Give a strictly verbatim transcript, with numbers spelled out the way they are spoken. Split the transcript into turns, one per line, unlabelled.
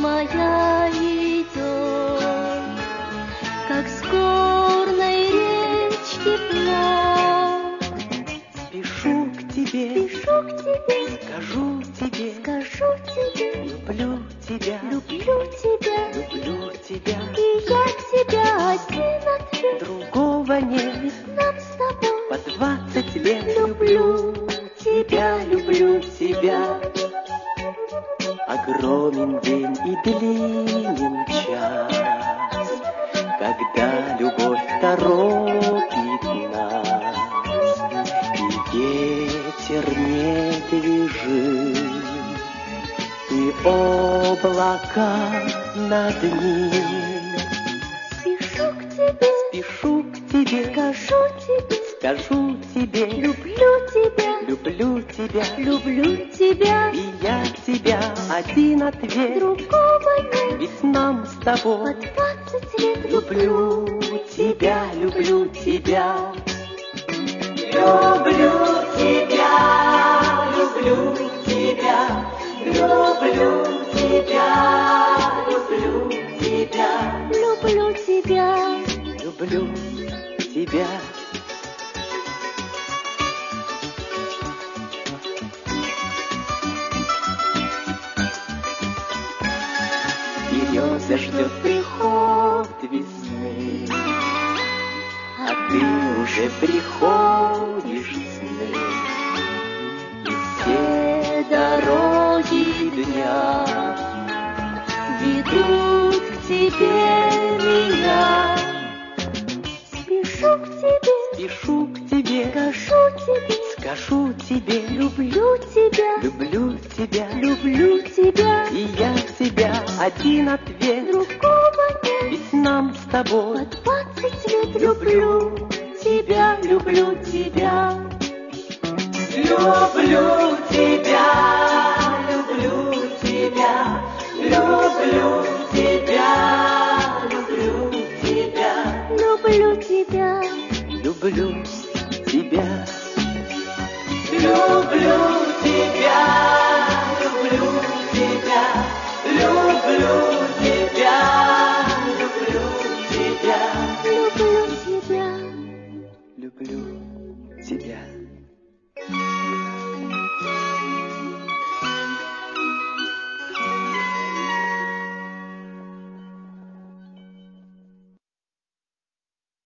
моя идет, как с горной речки плод.
Спешу к тебе,
Спешу к тебе,
скажу тебе,
скажу тебе,
люблю тебя,
люблю тебя,
люблю тебя.
и я тебя один ответ.
Другого нет,
Ведь нам с тобой
по двадцать лет.
люблю тебя,
люблю тебя. Огромен день и длинен час, когда любовь торопит нас, и ветер недвижим, и облака над ним.
спешу к тебе,
Спешу к тебе,
скажу тебе,
скажу тебе,
люблю тебя,
люблю тебя,
люблю тебя,
и я тебя один ответ.
другого нет.
Ведь нам с
По
тобой
двадцать лет
люблю тебя, люблю тебя. Люблю тебя, люблю тебя, люблю тебя, люблю тебя,
люблю тебя.
люблю тебя. Береза ждет приход весны, а ты уже приходишь с ней. И все дороги дня
Ведут к тебе меня. Спешу к тебе,
спешу к тебе,
скажу тебе,
скажу тебе,
люблю тебя,
люблю тебя,
люблю тебя,
и я тебя один ответ.
другого нет.
Ведь нам с
По
тобой
двадцать лет люблю тебя, люблю тебя.
люблю